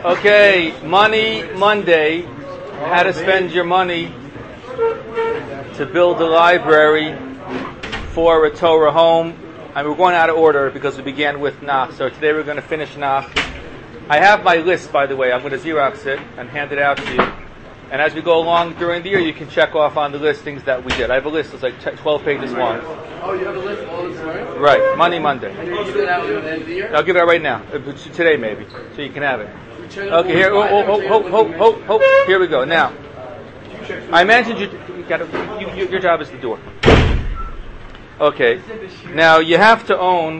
Okay, Money Monday. How to spend your money to build a library for a Torah home. And we're going out of order because we began with Nach. So today we're going to finish Nach. I have my list, by the way. I'm going to Xerox it and hand it out to you. And as we go along during the year, you can check off on the list things that we did. I have a list. It's like 12 pages long. Oh, you have a list of all this, right? Right. Money Monday. And you're giving it out at the end of the year? I'll give it out right now. Today, maybe. So you can have it. Okay, here. Hope. Here we go. Now, I mentioned your job is the door. Okay. Now, you must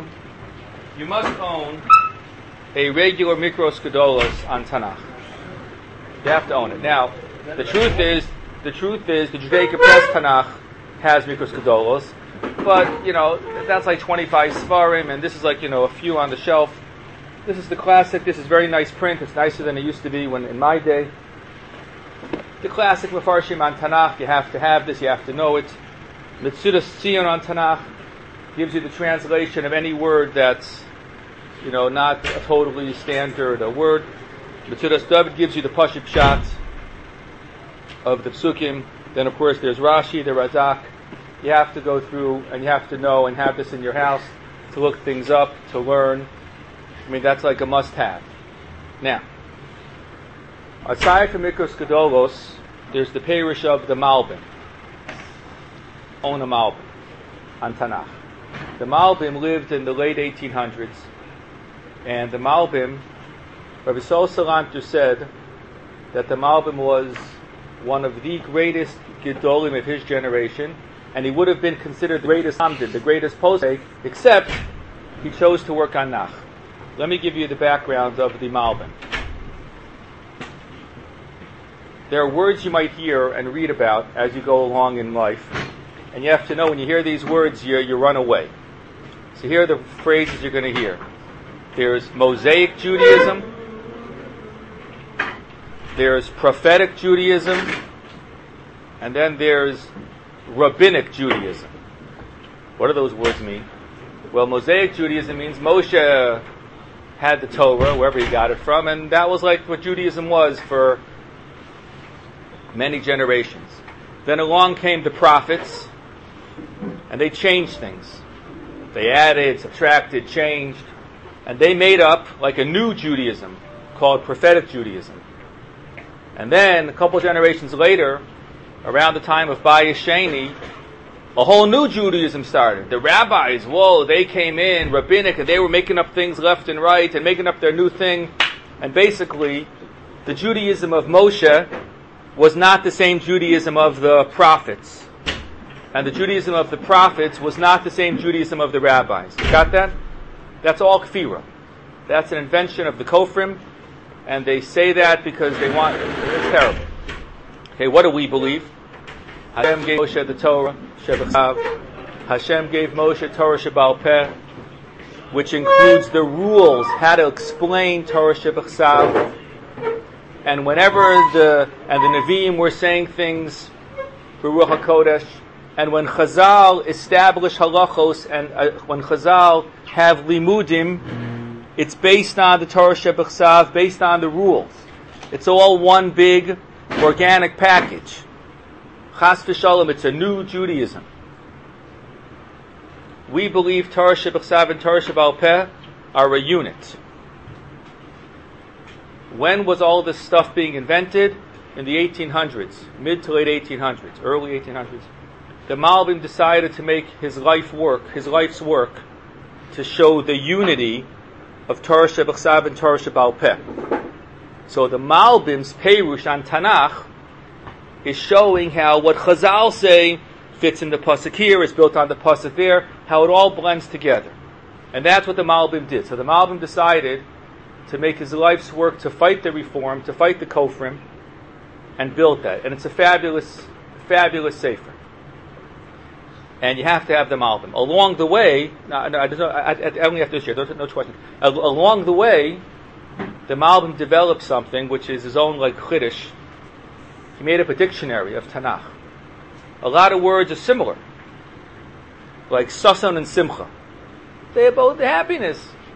own a regular Mikros Gedolos on Tanakh. You have to own it. Now, the truth is, the Judaica Press Tanakh has Mikros Gedolos, but, that's like 25 Svarim, and this is like, a few on the shelf. This is the classic. This is very nice print. It's nicer than it used to be in my day. The classic Mefarshim on Tanakh. You have to have this. You have to know it. Metzudas Tzion on Tanakh gives you the translation of any word that's, not a totally standard word. Metzudas David gives you the Pashut Pshat of the Psukim. Then, of course, there's Rashi, the Razak. You have to go through and you have to know and have this in your house to look things up, to learn. That's like a must-have. Now, aside from Mikros Gedolos, there's the Perush of the Malbim. Own a Malbim on Tanakh. The Malbim lived in the late 1800s, and the Malbim, Rabbi Sol Salanter said that the Malbim was one of the greatest Gedolim of his generation, and he would have been considered the greatest Amdin, the greatest posek, except he chose to work on Nach. Let me give you the background of the Malbim. There are words you might hear and read about as you go along in life, and you have to know when you hear these words, you run away. So here are the phrases you're going to hear. There's Mosaic Judaism, there's Prophetic Judaism, and then there's Rabbinic Judaism. What do those words mean? Well, Mosaic Judaism means Moshe had the Torah, wherever he got it from, and that was like what Judaism was for many generations. Then along came the prophets, and they changed things. They added, subtracted, changed, and they made up like a new Judaism called Prophetic Judaism. And then, a couple generations later, around the time of Bayis Sheni, a whole new Judaism started. The rabbis, they came in, rabbinic, and they were making up things left and right, and making up their new thing. And basically, the Judaism of Moshe was not the same Judaism of the prophets. And the Judaism of the prophets was not the same Judaism of the rabbis. You got that? That's all kfira. That's an invention of the Kofrim, and they say that because they want it. It's terrible. Okay, what do we believe? Hashem gave Moshe the Torah, Shebechav. Hashem gave Moshe Torah Shebal Peh, which includes the rules, how to explain Torah Shebechav. And whenever the Nevi'im were saying things, Baruch HaKodesh, and when Chazal establish halachos, and when Chazal have limudim, it's based on the Torah Shebechav, based on the rules. It's all one big organic package. Chas v'shalom, it's a new Judaism. We believe Torah Shebechav and Torah Shebal Peh are a unit. When was all this stuff being invented? In the 1800s, mid to late 1800s, early 1800s. The Malbim decided to make his life's work, to show the unity of Torah Shebechav and Torah Shebal Peh. So the Malbim's Perush on Tanakh is showing how what Chazal say fits in the pasuk here, is built on the pasuk there, how it all blends together. And that's what the Malbim did. So the Malbim decided to make his life's work to fight the Reform, to fight the Kofrim, and build that. And it's a fabulous, fabulous sefer. And you have to have the Malbim. Along the way, I only have to share, no question. Along the way, the Malbim developed something which is his own like Chiddush. He made up a dictionary of Tanakh. A lot of words are similar, like Sasan and Simcha. They are both the happiness.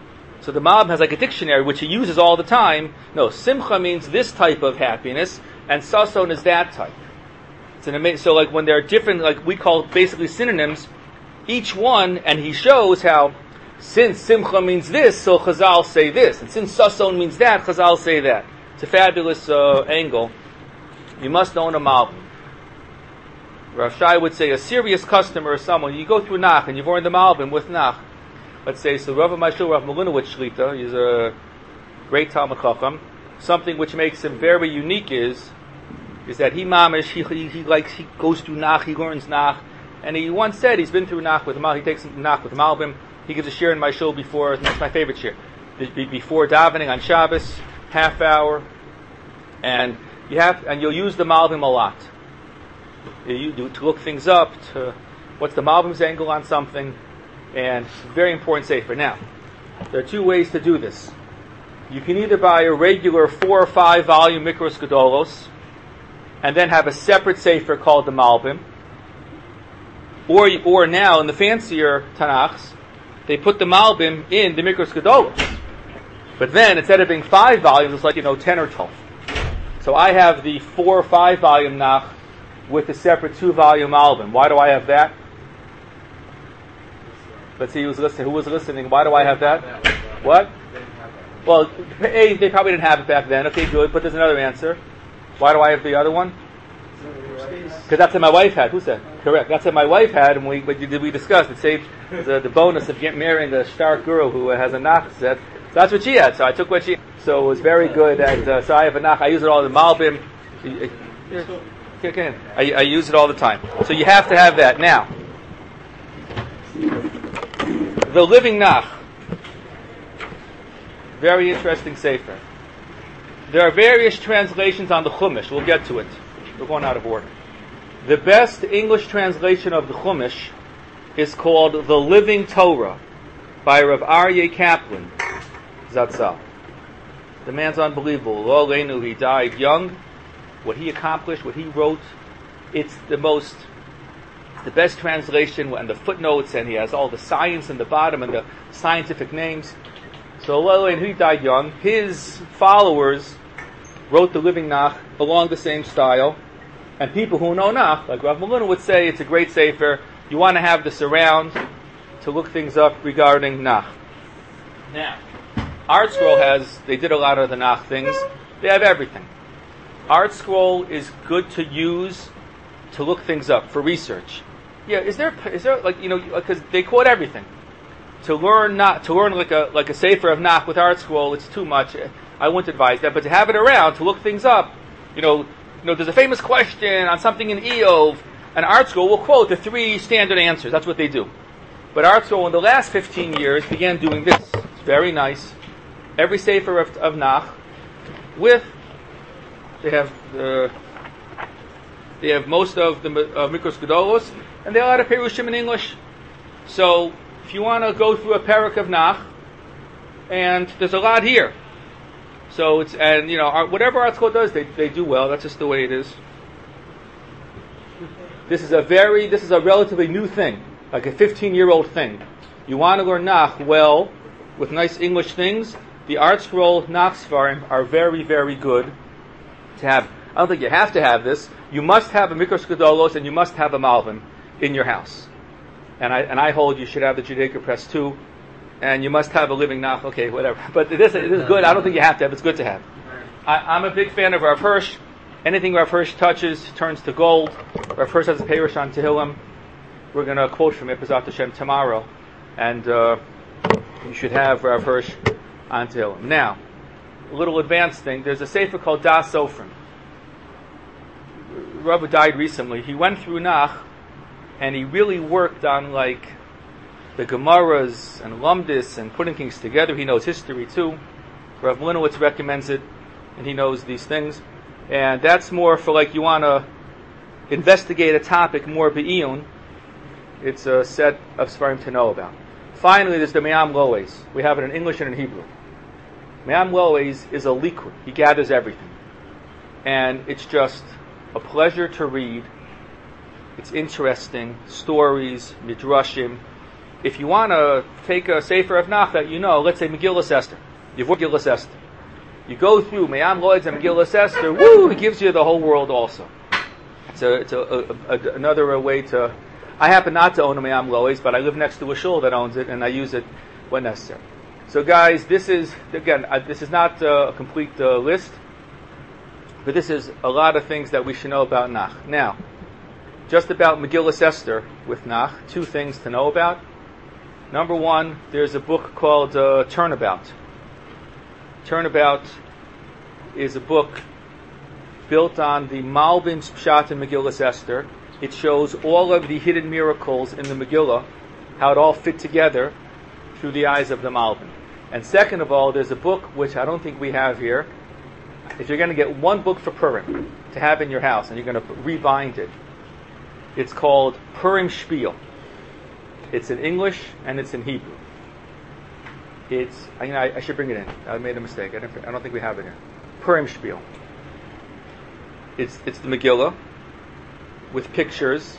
So the Malbim has like a dictionary which he uses all the time. No, Simcha means this type of happiness, and Sason is that type. It's an amazing. So like when there are different, like we call basically synonyms, each one, and he shows how since Simcha means this, so Chazal say this, and since Sason means that, Chazal say that. It's a fabulous angle. You must own a Malbim. Rav Shai would say a serious customer or someone, you go through Nach and you've earned the Malbim with Nach. Let's say, so Rav Mashul Rav Malinowitz Shlita, he's a great Talmud Chacham. Something which makes him very unique is that he mamish, he goes through Nach, he learns Nach, and he once said he's been through Nach with Malbim, he takes Nach with Malbim, he gives a shir in my shul before, and that's my favorite shir, before davening on Shabbos, half hour, and you'll use the Malbim a lot. You do to look things up, to what's the Malbim's angle on something, and it's a very important sefer. Now, there are two ways to do this. You can either buy a regular 4 or 5 volume Mikros Gedolos, and then have a separate sefer called the Malbim, or now in the fancier Tanakhs, they put the Malbim in the Mikros Gedolos. But then instead of being 5 volumes, it's like 10 or 12. So I have the 4 or 5 volume Nach with a separate 2 volume Malbim. Why do I have that? Let's see who was listening. Why do I have that? What? Well, A, they probably didn't have it back then. Okay, good. But there's another answer. Why do I have the other one? Because that's what my wife had. Who said? Correct. That's what my wife had, and we discussed. It saved the bonus of marrying a stark girl who has a Nach set. So that's what she had. So I took what she had. So it was very good. And so I have a Nach. I use it all the Malbim. I use it all the time. So you have to have that. Now, the Living Nach. Very interesting sefer. There are various translations on the Chumash. We'll get to it. We're going out of order. The best English translation of the Chumash is called The Living Torah by Rav Aryeh Kaplan, Zatzal. The man's unbelievable. Lo Leinu, he died young. What he accomplished, what he wrote, it's the best translation, and the footnotes, and he has all the science in the bottom and the scientific names. So Lo Leinu, he died young. His followers wrote the Living Nach along the same style. And people who know Nach, like Rav Maluna, would say it's a great sefer. You want to have this around to look things up regarding Nach. Now, Art Scroll they did a lot of the Nach things. They have everything. Art Scroll is good to use to look things up for research. Yeah, is there because they quote everything. To learn like a sefer of Nach with Art Scroll, it's too much. I wouldn't advise that. But to have it around to look things up, there's a famous question on something in Eov, and Art Scroll will quote the 3 standard answers. That's what they do. But Art Scroll in the last 15 years began doing this. It's very nice. Every sefer of Nach they have most of the Mikros Gedolos, and they have a lot of Perushim in English. So if you want to go through a parak of Nach, and there's a lot here. So whatever Art Scroll does, they do well. That's just the way it is. This is a relatively new thing, like a 15-year-old thing. You want to learn Nach well with nice English things. The Art Scroll Nach Sfarim are very, very good to have. I don't think you have to have this. You must have a Mikros Gedolos and you must have a Malbim in your house. And I hold you should have the Judaica Press too. And you must have a Living Nach, okay, whatever. But it is good. I don't think you have to have. It's good to have. I'm a big fan of Rav Hirsch. Anything Rav Hirsch touches turns to gold. Rav Hirsch has a Perush on Tehillim. We're going to quote from it, B'ezrat Hashem, tomorrow. And you should have Rav Hirsch on Tehillim. Now, a little advanced thing. There's a sefer called Das Sofrim. Rav died recently. He went through Nach, and he really worked on the Gemaras and Lumdis and putting things together. He knows history too. Rav Mlinowitz recommends it, and he knows these things. And that's more for you want to investigate a topic more be'iyun. It's a set of Sfarim to know about. Finally, there's the Me'am Lo'ez. We have it in English and in Hebrew. Me'am Lo'ez is a liquid. He gathers everything. And it's just a pleasure to read. It's interesting. Stories, midrashim. if you want to take a Sefer of Nach that you know, let's say Megillas Esther, you've worked Megillas Esther. You go through Me'am Lo'eds and Megillas Esther, woo, it gives you the whole world also. It's another way to... I happen not to own a Me'am Lo'eds, but I live next to a shul that owns it, and I use it when necessary. So guys, this is not a complete list, but this is a lot of things that we should know about Nach. Now, just about Megillas Esther with Nach, two things to know about. Number one, there's a book called Turnabout. Turnabout is a book built on the Malbim's Pshat in Megillas Esther. It shows all of the hidden miracles in the Megillah, how it all fit together through the eyes of the Malbim. And second of all, there's a book which I don't think we have here. If you're going to get one book for Purim to have in your house and you're going to rebind it, it's called Purim Spiel. It's in English and it's in Hebrew. I should bring it in. I made a mistake. I don't think we have it here. Purim Spiel. It's the Megillah with pictures,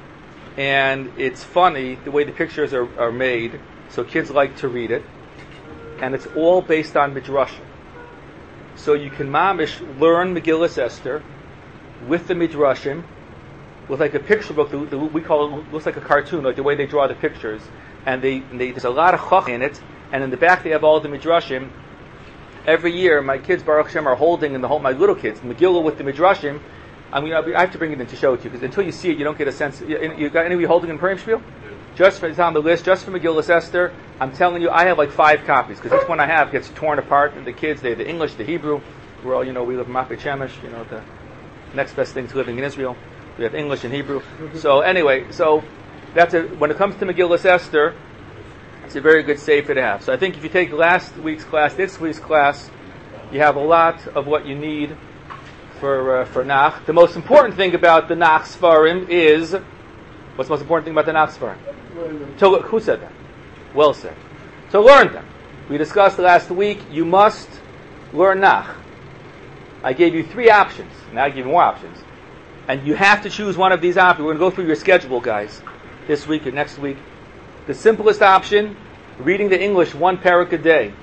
and it's funny the way the pictures are made, so kids like to read it, and it's all based on Midrashim. So you can mamish learn Megillas Esther with the Midrashim, with like a picture book, we call it, looks like a cartoon, like the way they draw the pictures, and there's a lot of chach in it, and in the back they have all the Midrashim. Every year, my kids, Baruch Hashem, are holding my little kids, Megillah with the Midrashim. I have to bring it in to show it to you, because until you see it, you don't get a sense. You got any of you holding in Purim Spiel? It's on the list, just for Megillas Esther. I'm telling you, I have like 5 copies, because each one I have gets torn apart, and the kids, they have the English, the Hebrew. We're all, we live in Machbet Shemesh, the next best thing to living in Israel. We have English and Hebrew. So anyway, when it comes to Megillas Esther, it's a very good sefer to have. So I think if you take last week's class, this week's class, you have a lot of what you need for Nach. The most important thing about the Nach Sfarim is, what's the most important thing about the Nach Sfarim? Who said that? Well said. To learn them. We discussed last week, you must learn Nach. I gave you 3 options. Now I give you more options. And you have to choose one of these options. We're going to go through your schedule, guys, this week or next week. The simplest option, reading the English 1 parak a day.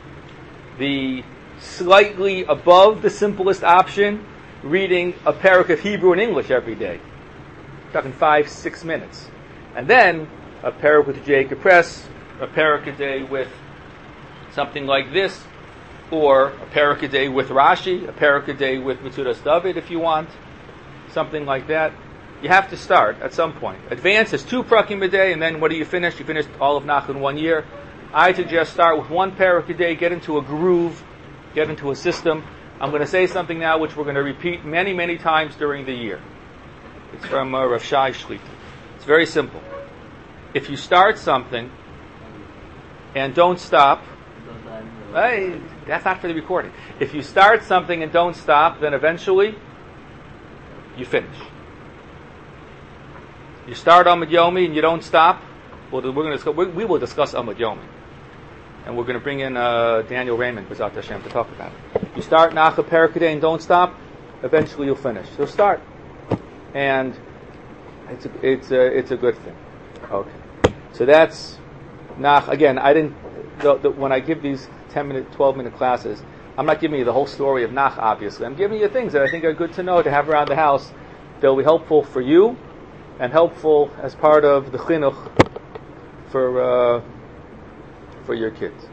The slightly above the simplest option, reading a parak of Hebrew and English every day. We're talking 5-6 minutes. And then a parak with Jacob Press, a parak a day with something like this, or a parak a day with Rashi, a parak a day with Metzudas David if you want, something like that. You have to start at some point. Advance is 2 prakim a day, and then what do you finish? You finish all of Nach in 1 year. I suggest start with 1 parak a day, get into a groove, get into a system. I'm going to say something now which we're going to repeat many, many times during the year. It's from Rav Shai Shlita. It's very simple. If you start something and don't stop, hey, that's not for the recording. If you start something and don't stop, then eventually you finish. You start Amud Yomi and you don't stop, we will discuss Amud Yomi. And we're going to bring in Daniel Raymond, B'ezrat Hashem, to talk about it. You start Nach a parak a day and don't stop, eventually you'll finish. So start. And it's a good thing. Okay. So that's Nach. Again, when I give these 10-minute, 12-minute classes, I'm not giving you the whole story of Nach, obviously. I'm giving you things that I think are good to know, to have around the house. They'll be helpful for you, and helpful as part of the chinuch for your kids.